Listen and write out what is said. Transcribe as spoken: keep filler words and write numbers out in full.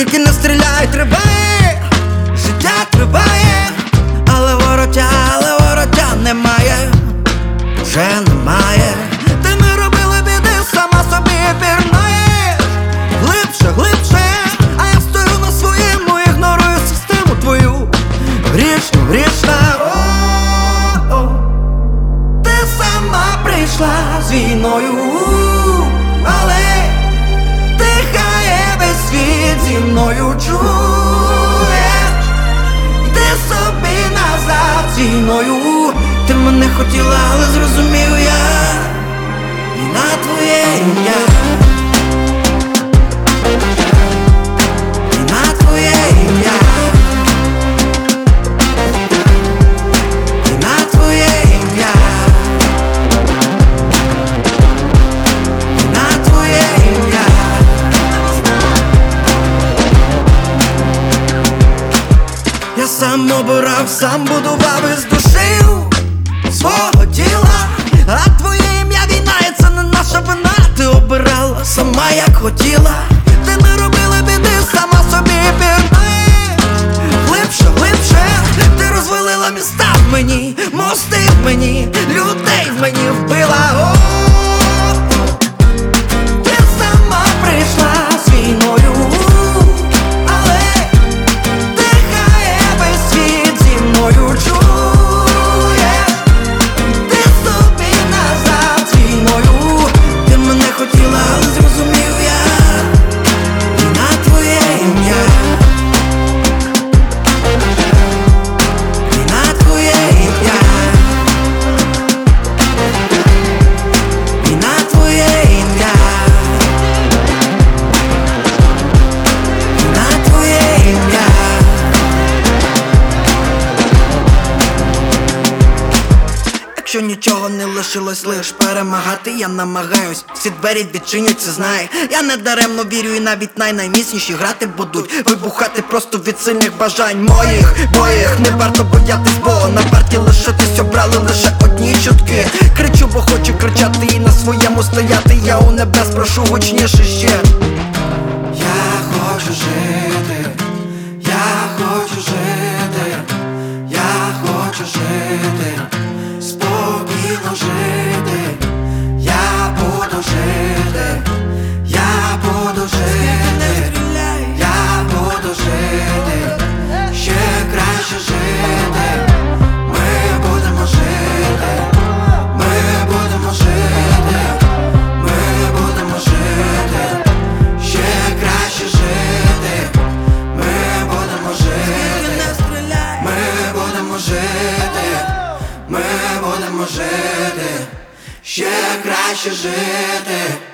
Тільки не стріляй, триває, життя триває, але вороття, але вороття немає, вже немає. Ти не робила біди, сама собі пірнаєш глибше, глибше, а я стою на своєму, ігнорую систему твою грішну, грішна. О-о-о, ти сама прийшла з війною, але дихає весь світ зі мною, чуєш? Йди собі назад з війною. Ти мене хотіла, але зрозумів я, і на твоє ім'я, і на твоє ім'я, і на твоє ім'я, і на твоє ім'я. Я сам обирав, сам будував із душею свого тіла, а твоє ім'я війна, і це не наша вина. Ти обирала сама як хотіла, ти не робила біди, сама собі пірнаєш глибше, глибше. Ти розвалила міста в мені, мости в мені, людей в мені вбила. О-о-о, ти сама прийшла з війною, але дихає весь світ зі мною, чуєш? Ти собі назад з війною. Ти мене хотіла, але зрозумів я, і на твоє ім'я, і на твоє ім'я, і на твоє ім'я, і на твоє ім'я. Якщо нічого не лишилось, лиш перемагати, я намагаюсь, всі двері відчиняться, знай. Я не даремно вірю, і навіть най-найміцніші грати будуть вибухати просто від сильних бажань моїх, моїх. Не варто боятись, бо на варті лишитись обрали лише одні чутки. Кричу, бо хочу кричати і на своєму стояти. Я у небес прошу гучніше ще. Я хочу жити, я хочу жити, я хочу жити, спокійно жити, я буду жити, я буду жити, я буду жити, ще краще жити, ми будемо жити, ми будемо жити, ми будемо жити, ще краще жити, ми будемо жити, ми будемо жити, ми будемо жити, ще краще жити.